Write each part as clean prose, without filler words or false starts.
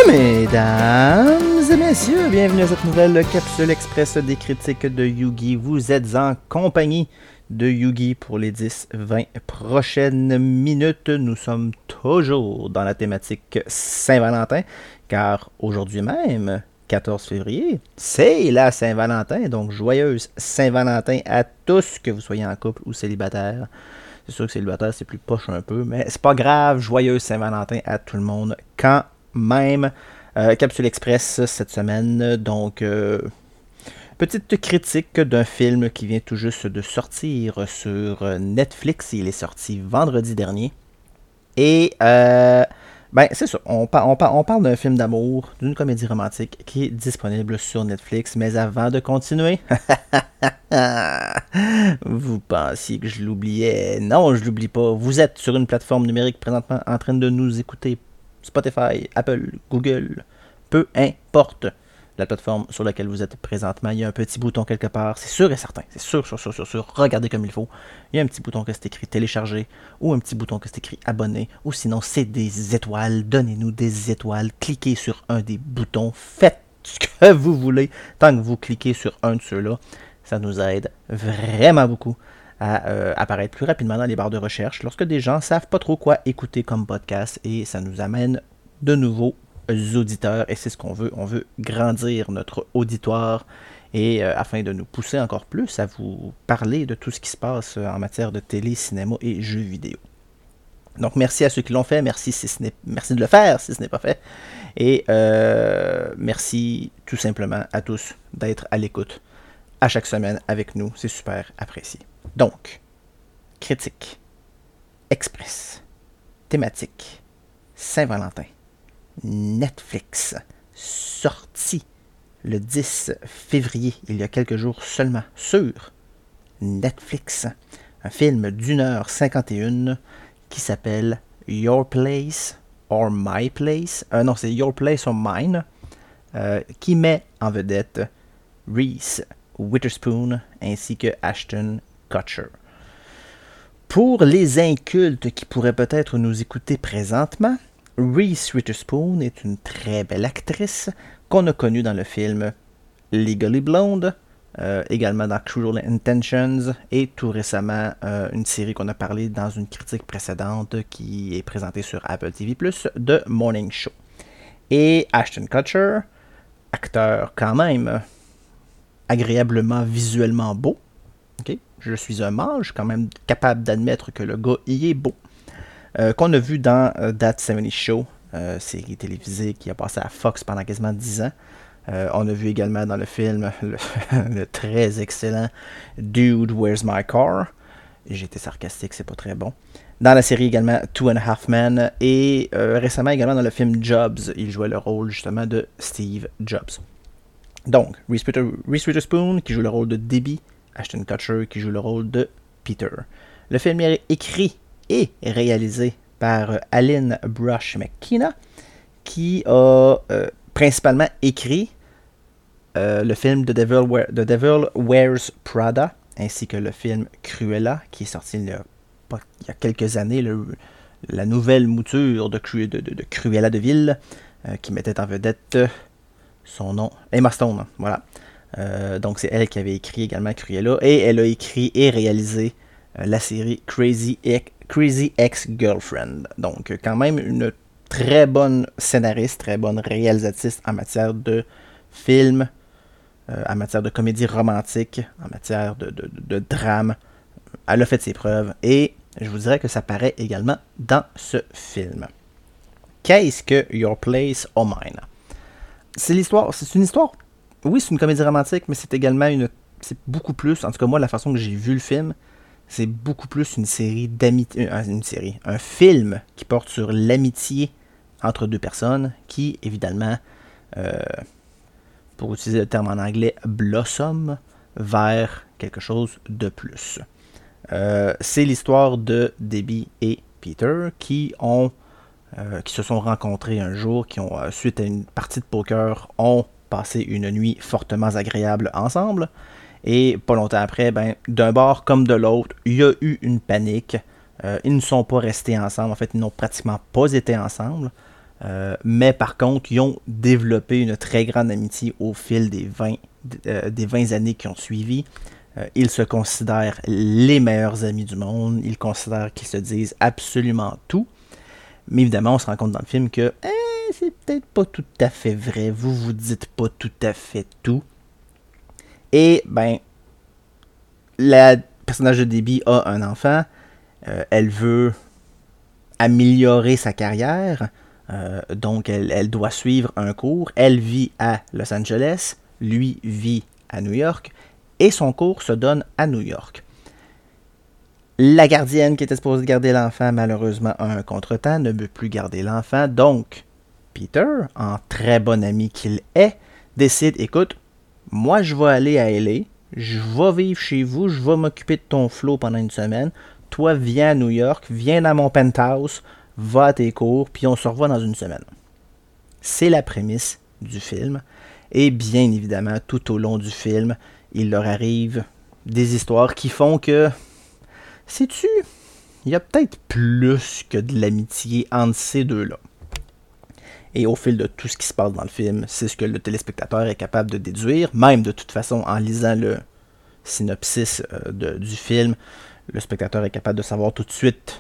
Mesdames et messieurs, bienvenue à cette nouvelle capsule express des critiques de Yugi. Vous êtes en compagnie de Yugi pour les 10-20 prochaines minutes. Nous sommes toujours dans la thématique Saint-Valentin, car aujourd'hui même, 14 février, c'est la Saint-Valentin. Donc, joyeuse Saint-Valentin à tous, que vous soyez en couple ou célibataire. C'est sûr que célibataire, c'est plus poche un peu, mais c'est pas grave. Joyeuse Saint-Valentin à tout le monde quand même. Capsule Express cette semaine, donc petite critique d'un film qui vient tout juste de sortir sur Netflix. Il est sorti vendredi dernier. Et c'est ça, on parle d'un film d'amour, d'une comédie romantique qui est disponible sur Netflix. Mais avant de continuer, vous pensiez que je l'oubliais? Non, je l'oublie pas. Vous êtes sur une plateforme numérique présentement en train de nous écouter. Spotify, Apple, Google, peu importe la plateforme sur laquelle vous êtes présentement, il y a un petit bouton quelque part, c'est sûr et certain, c'est sûr, regardez comme il faut, il y a un petit bouton que c'est écrit télécharger, ou un petit bouton que c'est écrit abonner, ou sinon c'est des étoiles, donnez-nous des étoiles, cliquez sur un des boutons, faites ce que vous voulez, tant que vous cliquez sur un de ceux-là, ça nous aide vraiment beaucoup à apparaître plus rapidement dans les barres de recherche lorsque des gens ne savent pas trop quoi écouter comme podcast, et ça nous amène de nouveaux auditeurs, et c'est ce qu'on veut. On veut grandir notre auditoire et afin de nous pousser encore plus à vous parler de tout ce qui se passe en matière de télé, cinéma et jeux vidéo. Donc merci à ceux qui l'ont fait, merci de le faire si ce n'est pas fait, et merci tout simplement à tous d'être à l'écoute à chaque semaine avec nous, c'est super apprécié. Donc, critique, express, thématique, Saint-Valentin, Netflix, sorti le 10 février, il y a quelques jours seulement, sur Netflix. Un film d'1h51 qui s'appelle Your Place or My Place. Non, c'est Your Place or Mine, qui met en vedette Reese Witherspoon ainsi que Ashton Kutcher. Pour les incultes qui pourraient peut-être nous écouter présentement, Reese Witherspoon est une très belle actrice qu'on a connue dans le film Legally Blonde, également dans Cruel Intentions, et tout récemment une série qu'on a parlé dans une critique précédente qui est présentée sur Apple TV+, The Morning Show. Et Ashton Kutcher, acteur quand même agréablement visuellement beau. Okay? Je suis un mâle, je suis quand même capable d'admettre que le gars y est beau. Qu'on a vu dans That 70 Show, série télévisée qui a passé à Fox pendant quasiment 10 ans. On a vu également dans le film le très excellent Dude, Where's My Car? J'ai été sarcastique, c'est pas très bon. Dans la série également Two and a Half Men, et récemment également dans le film Jobs, il jouait le rôle justement de Steve Jobs. Donc, Reese Witherspoon qui joue le rôle de Debbie, Ashton Kutcher qui joue le rôle de Peter. Le film est écrit et réalisé par Aline Brosh McKenna, qui a principalement écrit le film The Devil Wears Prada, ainsi que le film Cruella, qui est sorti il y a quelques années, la nouvelle mouture de Cruella de Vil, qui mettait en vedette son nom, Emma Stone, voilà. Donc c'est elle qui avait écrit également Cruella, et elle a écrit et réalisé la série Crazy Ex-Girlfriend. Donc quand même une très bonne scénariste, très bonne réalisatrice en matière de film, en matière de comédie romantique, en matière de drame. Elle a fait ses preuves, et je vous dirais que ça paraît également dans ce film. Qu'est-ce que Your Place or Mine? C'est une histoire, oui, c'est une comédie romantique, mais c'est également c'est beaucoup plus, en tout cas moi, la façon que j'ai vu le film, c'est beaucoup plus une série d'amitié, un film qui porte sur l'amitié entre deux personnes qui, évidemment, pour utiliser le terme en anglais, blossom vers quelque chose de plus. C'est l'histoire de Debbie et Peter qui se sont rencontrés un jour, qui ont, suite à une partie de poker, ont passé une nuit fortement agréable ensemble. Et pas longtemps après, d'un bord comme de l'autre, il y a eu une panique. Ils ne sont pas restés ensemble. En fait, ils n'ont pratiquement pas été ensemble. Mais par contre, ils ont développé une très grande amitié au fil des 20 années qui ont suivi. Ils se considèrent les meilleurs amis du monde. Ils considèrent qu'ils se disent absolument tout. Mais évidemment, on se rend compte dans le film que c'est peut-être pas tout à fait vrai. Vous dites pas tout à fait tout. Et, ben, le personnage de Debbie a un enfant. Elle veut améliorer sa carrière. Donc, elle doit suivre un cours. Elle vit à Los Angeles. Lui vit à New York. Et son cours se donne à New York. La gardienne qui était supposée garder l'enfant, malheureusement, a un contretemps, ne veut plus garder l'enfant. Donc, Peter, en très bon ami qu'il est, décide, écoute, moi je vais aller à LA, je vais vivre chez vous, je vais m'occuper de ton flow pendant une semaine. Toi, viens à New York, viens dans mon penthouse, va à tes cours, puis on se revoit dans une semaine. C'est la prémisse du film. Et bien évidemment, tout au long du film, il leur arrive des histoires qui font que, sais-tu, il y a peut-être plus que de l'amitié entre ces deux-là. Et au fil de tout ce qui se passe dans le film, c'est ce que le téléspectateur est capable de déduire, même de toute façon en lisant le synopsis du film, le spectateur est capable de savoir tout de suite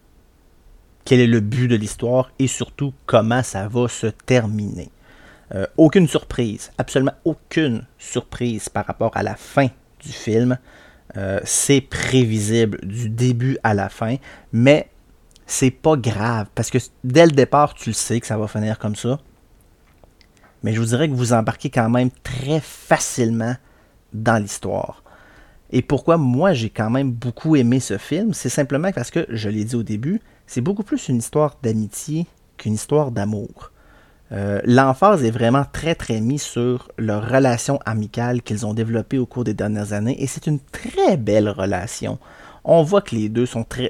quel est le but de l'histoire et surtout comment ça va se terminer. Aucune surprise, absolument aucune surprise par rapport à la fin du film. C'est prévisible du début à la fin, mais c'est pas grave, parce que dès le départ, tu le sais que ça va finir comme ça. Mais je vous dirais que vous embarquez quand même très facilement dans l'histoire. Et pourquoi moi j'ai quand même beaucoup aimé ce film, c'est simplement parce que, je l'ai dit au début, c'est beaucoup plus une histoire d'amitié qu'une histoire d'amour. L'emphase est vraiment très très mise sur leur relation amicale qu'ils ont développée au cours des dernières années, et c'est une très belle relation. On voit que les deux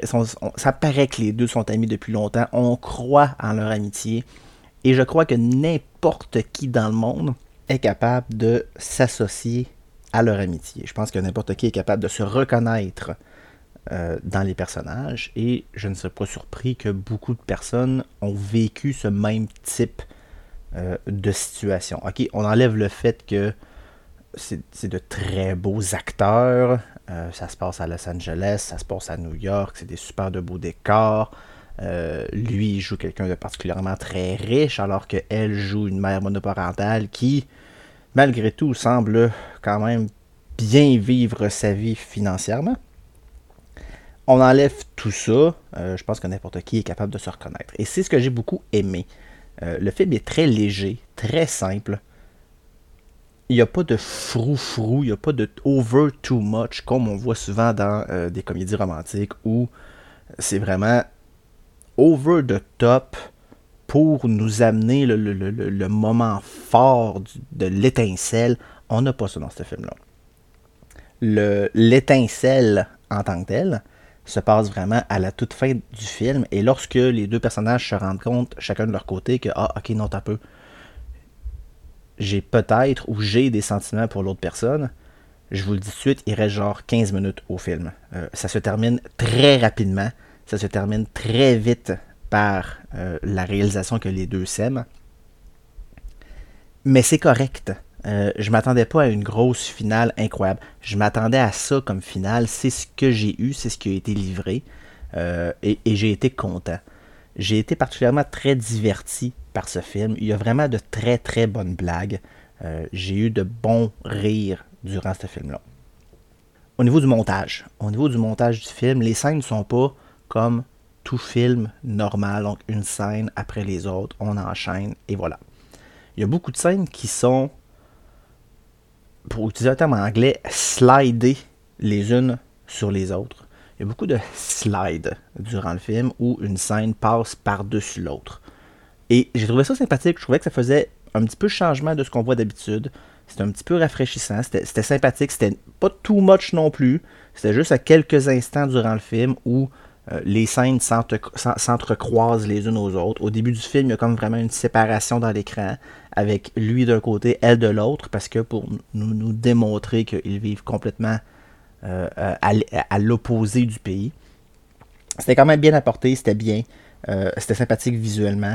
ça paraît que les deux sont amis depuis longtemps, on croit en leur amitié, et je crois que n'importe qui dans le monde est capable de s'associer à leur amitié. Je pense que n'importe qui est capable de se reconnaître dans les personnages, et je ne serais pas surpris que beaucoup de personnes ont vécu ce même type de situation. Ok, on enlève le fait que c'est de très beaux acteurs, ça se passe à Los Angeles, ça se passe à New York, c'est des super de beaux décors. Lui, il joue quelqu'un de particulièrement très riche, alors qu'elle joue une mère monoparentale qui, malgré tout, semble quand même bien vivre sa vie financièrement. On enlève tout ça, je pense que n'importe qui est capable de se reconnaître. Et c'est ce que j'ai beaucoup aimé. Le film est très léger, très simple. Il n'y a pas de frou-frou, il n'y a pas de over too much, comme on voit souvent dans des comédies romantiques, où c'est vraiment over the top pour nous amener le moment fort de l'étincelle. On n'a pas ça dans ce film-là. L'étincelle en tant que telle se passe vraiment à la toute fin du film, et lorsque les deux personnages se rendent compte, chacun de leur côté, que ok, non, t'as peu, j'ai peut-être ou j'ai des sentiments pour l'autre personne, je vous le dis tout de suite, il reste genre 15 minutes au film. Ça se termine très rapidement, ça se termine très vite par la réalisation que les deux s'aiment, mais c'est correct. Je m'attendais pas à une grosse finale incroyable. Je m'attendais à ça comme finale. C'est ce que j'ai eu, c'est ce qui a été livré. Et j'ai été content. J'ai été particulièrement très diverti par ce film. Il y a vraiment de très très bonnes blagues. J'ai eu de bons rires durant ce film-là. Au niveau du montage du film, les scènes ne sont pas comme tout film normal, donc une scène après les autres, on enchaîne et voilà. Il y a beaucoup de scènes qui sont, pour utiliser un terme en anglais, slidées les unes sur les autres. Il y a beaucoup de slides durant le film où une scène passe par-dessus l'autre. Et j'ai trouvé ça sympathique. Je trouvais que ça faisait un petit peu changement de ce qu'on voit d'habitude. C'était un petit peu rafraîchissant. C'était sympathique. C'était pas too much non plus. C'était juste à quelques instants durant le film où les scènes s'entrecroisent les unes aux autres. Au début du film, il y a comme vraiment une séparation dans l'écran, avec lui d'un côté, elle de l'autre, parce que pour nous démontrer qu'ils vivent complètement à l'opposé du pays. C'était quand même bien apporté, c'était bien, c'était sympathique visuellement.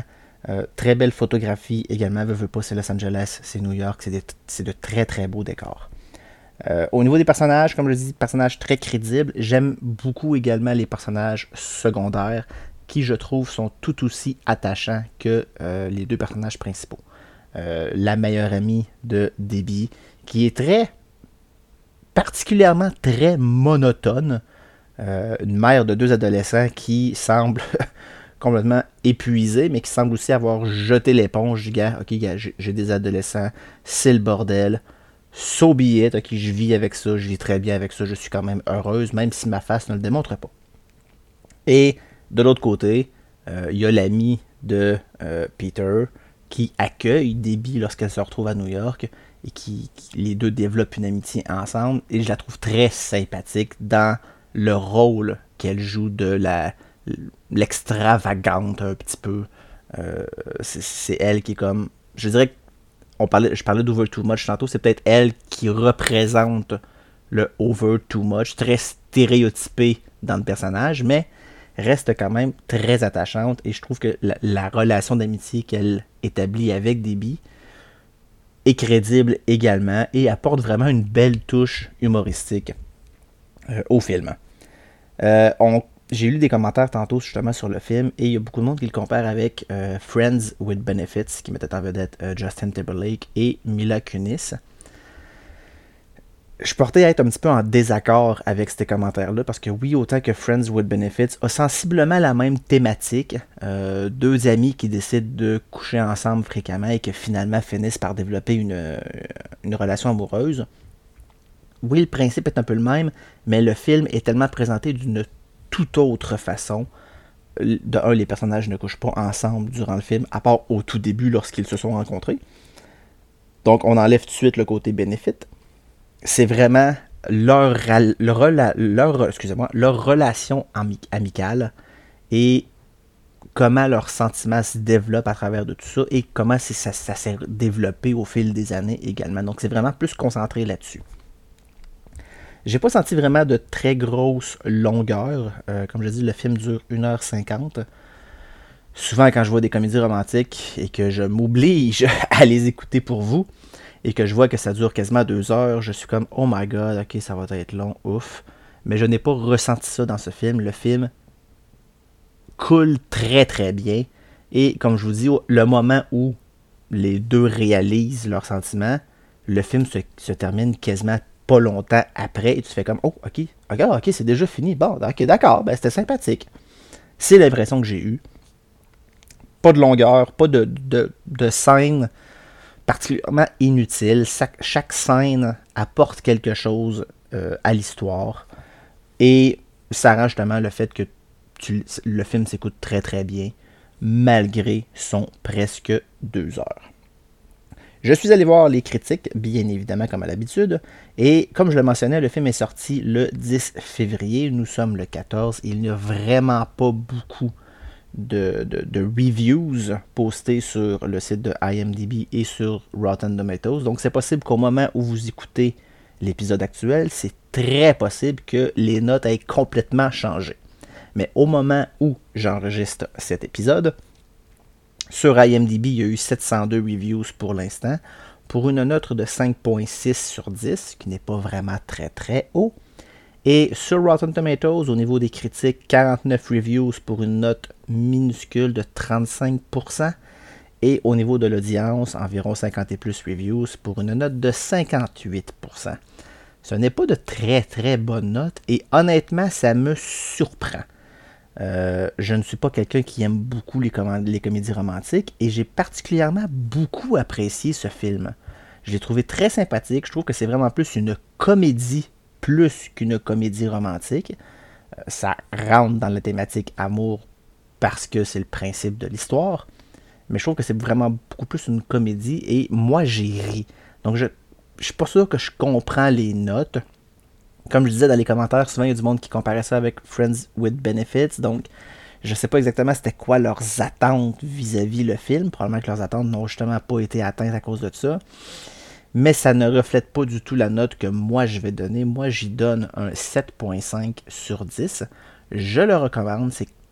Très belle photographie également, veux pas, c'est Los Angeles, c'est New York, c'est de très très beaux décors. Au niveau des personnages, comme je dis, personnages très crédibles. J'aime beaucoup également les personnages secondaires qui, je trouve, sont tout aussi attachants que les deux personnages principaux. La meilleure amie de Debbie, qui est particulièrement très monotone. Une mère de deux adolescents qui semble complètement épuisée, mais qui semble aussi avoir jeté l'éponge. Du gars, ok, gars, j'ai des adolescents, c'est le bordel. So be it, ok, je vis avec ça, je vis très bien avec ça, je suis quand même heureuse, même si ma face ne le démontre pas. Et de l'autre côté, il y a l'ami de Peter qui accueille Debbie lorsqu'elle se retrouve à New York et qui les deux développent une amitié ensemble. Et je la trouve très sympathique dans le rôle qu'elle joue de l'extravagante un petit peu. C'est elle qui est comme... Je dirais que je parlais d'Over Too Much tantôt, c'est peut-être elle qui représente le Over Too Much, très stéréotypé dans le personnage, mais reste quand même très attachante et je trouve que la relation d'amitié qu'elle établit avec Debbie est crédible également et apporte vraiment une belle touche humoristique au film. J'ai lu des commentaires tantôt justement sur le film et il y a beaucoup de monde qui le compare avec Friends with Benefits qui mettait en vedette Justin Timberlake et Mila Kunis. Je portais à être un petit peu en désaccord avec ces commentaires-là parce que oui, autant que Friends with Benefits a sensiblement la même thématique, deux amis qui décident de coucher ensemble fréquemment et qui finalement finissent par développer une relation amoureuse. Oui, le principe est un peu le même, mais le film est tellement présenté d'une toute autre façon. De un, les personnages ne couchent pas ensemble durant le film, à part au tout début lorsqu'ils se sont rencontrés. Donc on enlève tout de suite le côté bénéfice. C'est vraiment leur relation amicale et comment leurs sentiments se développent à travers de tout ça et comment ça s'est développé au fil des années également. Donc c'est vraiment plus concentré là-dessus. J'ai pas senti vraiment de très grosse longueur. Comme je dis, le film dure 1h50. Souvent, quand je vois des comédies romantiques et que je m'oblige à les écouter pour vous, et que je vois que ça dure quasiment 2 heures, je suis comme, oh my god, ok, ça va être long, ouf. Mais je n'ai pas ressenti ça dans ce film. Le film coule très très bien. Et comme je vous dis, le moment où les deux réalisent leurs sentiments, le film se termine quasiment pas longtemps après. Et tu fais comme, oh, ok, c'est déjà fini. Bon, ok, d'accord, ben c'était sympathique. C'est l'impression que j'ai eue. Pas de longueur, pas de scène particulièrement inutile. Chaque scène apporte quelque chose à l'histoire. Et ça rend justement le fait que le film s'écoute très très bien, malgré son presque 2 heures. Je suis allé voir les critiques, bien évidemment comme à l'habitude, et comme je le mentionnais, le film est sorti le 10 février, nous sommes le 14, et il n'y a vraiment pas beaucoup de reviews postés sur le site de IMDb et sur Rotten Tomatoes. Donc c'est possible qu'au moment où vous écoutez l'épisode actuel, c'est très possible que les notes aient complètement changé. Mais au moment où j'enregistre cet épisode, sur IMDb, il y a eu 702 reviews pour l'instant, pour une note de 5.6 sur 10, qui n'est pas vraiment très très haut. Et sur Rotten Tomatoes, au niveau des critiques, 49 reviews pour une note minuscule de 35%. Et au niveau de l'audience, environ 50 et plus reviews pour une note de 58%. Ce n'est pas de très très bonne note et honnêtement, ça me surprend. Je ne suis pas quelqu'un qui aime beaucoup les comédies romantiques et j'ai particulièrement beaucoup apprécié ce film. Je l'ai trouvé très sympathique. Je trouve que c'est vraiment plus une comédie plus qu'une comédie romantique. Ça rentre dans la thématique amour parce que c'est le principe de l'histoire. Mais je trouve que c'est vraiment beaucoup plus une comédie et moi j'ai ri. Donc je suis pas sûr que je comprends les notes. Comme je disais dans les commentaires, souvent il y a du monde qui comparait ça avec Friends with Benefits. Donc je sais pas exactement c'était quoi leurs attentes vis-à-vis le film. Probablement que leurs attentes n'ont justement pas été atteintes à cause de ça. Mais ça ne reflète pas du tout la note que moi je vais donner. Moi j'y donne un 7.5 sur 10. Je le recommande, c'est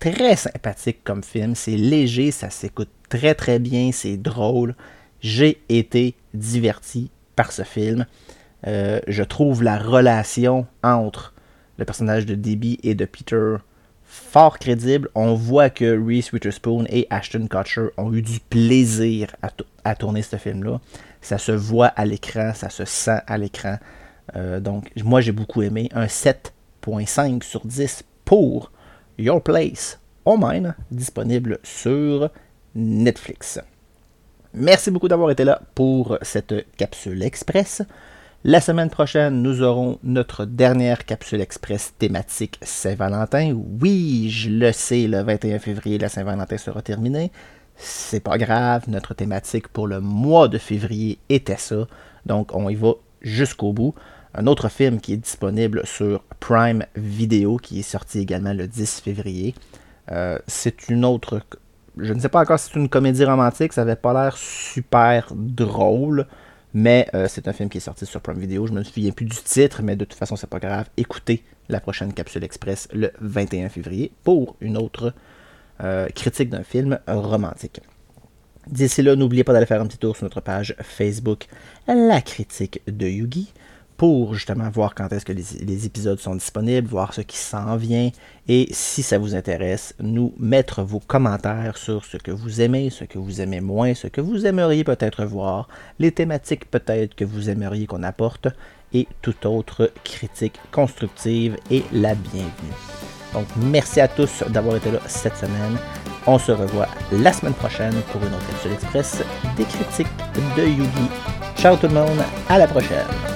très sympathique comme film. C'est léger, ça s'écoute très très bien, c'est drôle. J'ai été diverti par ce film. Je trouve la relation entre le personnage de Debbie et de Peter fort crédible. On voit que Reese Witherspoon et Ashton Kutcher ont eu du plaisir à tourner ce film-là. Ça se voit à l'écran, ça se sent à l'écran. Donc, moi, j'ai beaucoup aimé. Un 7.5 sur 10 pour Your Place or Mine, disponible sur Netflix. Merci beaucoup d'avoir été là pour cette capsule express. La semaine prochaine, nous aurons notre dernière capsule express thématique Saint-Valentin. Oui, je le sais, le 21 février, la Saint-Valentin sera terminée. C'est pas grave, notre thématique pour le mois de février était ça. Donc, on y va jusqu'au bout. Un autre film qui est disponible sur Prime Video, qui est sorti également le 10 février. C'est une autre... Je ne sais pas encore si c'est une comédie romantique, ça n'avait pas l'air super drôle, mais c'est un film qui est sorti sur Prime Video. Je ne me souviens plus du titre, mais de toute façon, c'est pas grave. Écoutez la prochaine capsule express le 21 février pour une autre critique d'un film romantique. D'ici là, n'oubliez pas d'aller faire un petit tour sur notre page Facebook, La Critique de Yugi, pour justement voir quand est-ce que les épisodes sont disponibles, voir ce qui s'en vient, et si ça vous intéresse, nous mettre vos commentaires sur ce que vous aimez moins, ce que vous aimeriez peut-être voir, les thématiques peut-être que vous aimeriez qu'on apporte, et toute autre critique constructive est la bienvenue. Donc merci à tous d'avoir été là cette semaine. On se revoit la semaine prochaine pour une autre capsule express des critiques de Yugi. Ciao tout le monde, à la prochaine!